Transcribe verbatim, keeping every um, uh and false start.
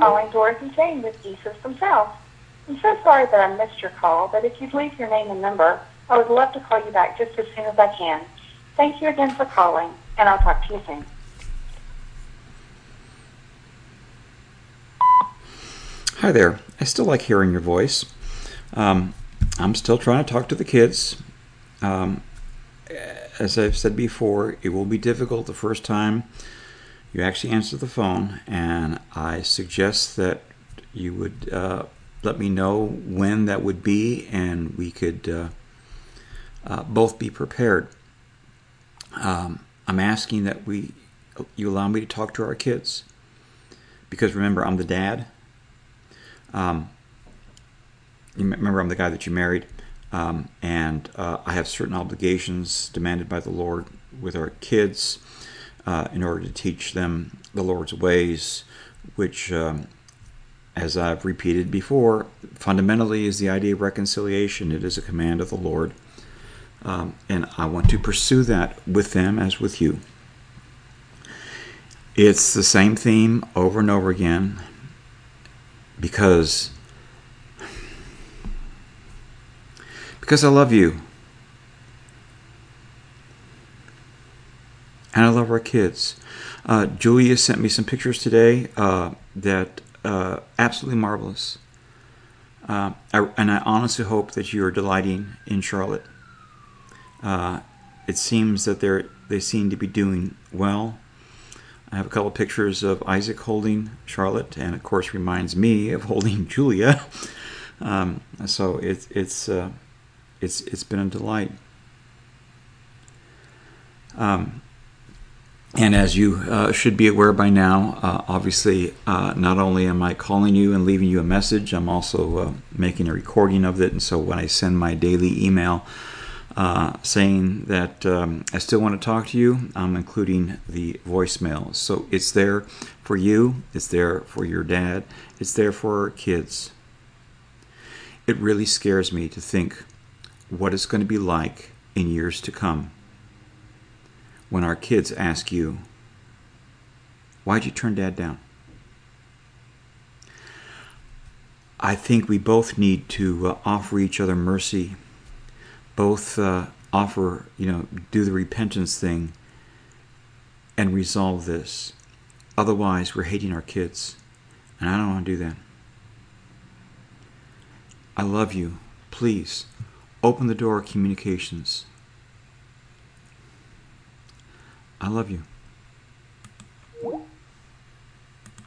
calling Dorothy Jane with eSystem South. I'm so sorry that I missed your call, but if you'd leave your name and number, I would love to call you back just as soon as I can. Thank you again for calling, and I'll talk to you soon. Hi there. I still like hearing your voice. Um, I'm still trying to talk to the kids. Um, as I've said before, it will be difficult the first time you actually answer the phone, and I suggest that you would uh, let me know when that would be, and we could uh, uh, both be prepared. Um, I'm asking that we you allow me to talk to our kids, because remember, I'm the dad. Um, you remember, I'm the guy that you married, um, and uh, I have certain obligations demanded by the Lord with our kids uh, in order to teach them the Lord's ways, which, um, as I've repeated before, fundamentally is the idea of reconciliation. It is a command of the Lord, um, and I want to pursue that with them as with you. It's the same theme over and over again, because because I love you, and I love our kids. Uh, Julia sent me some pictures today uh, that uh, absolutely marvelous, uh, I, and I honestly hope that you are delighting in Charlotte. Uh, it seems that they're they seem to be doing well. I have a couple of pictures of Isaac holding Charlotte, and of course reminds me of holding Julia. Um, so it, it's uh, it's it's been a delight. Um, and as you uh, should be aware by now, uh, obviously, uh, not only am I calling you and leaving you a message, I'm also uh, making a recording of it. And so when I send my daily email Uh, saying that um, I still want to talk to you, I'm including the voicemail. So it's there for you, it's there for your dad, it's there for our kids. It really scares me to think what it's going to be like in years to come when our kids ask you, why'd you turn Dad down? I think we both need to uh, offer each other mercy. Both uh, offer, you know, do the repentance thing and resolve this. Otherwise, we're hating our kids. And I don't want to do that. I love you. Please, open the door of communications. I love you.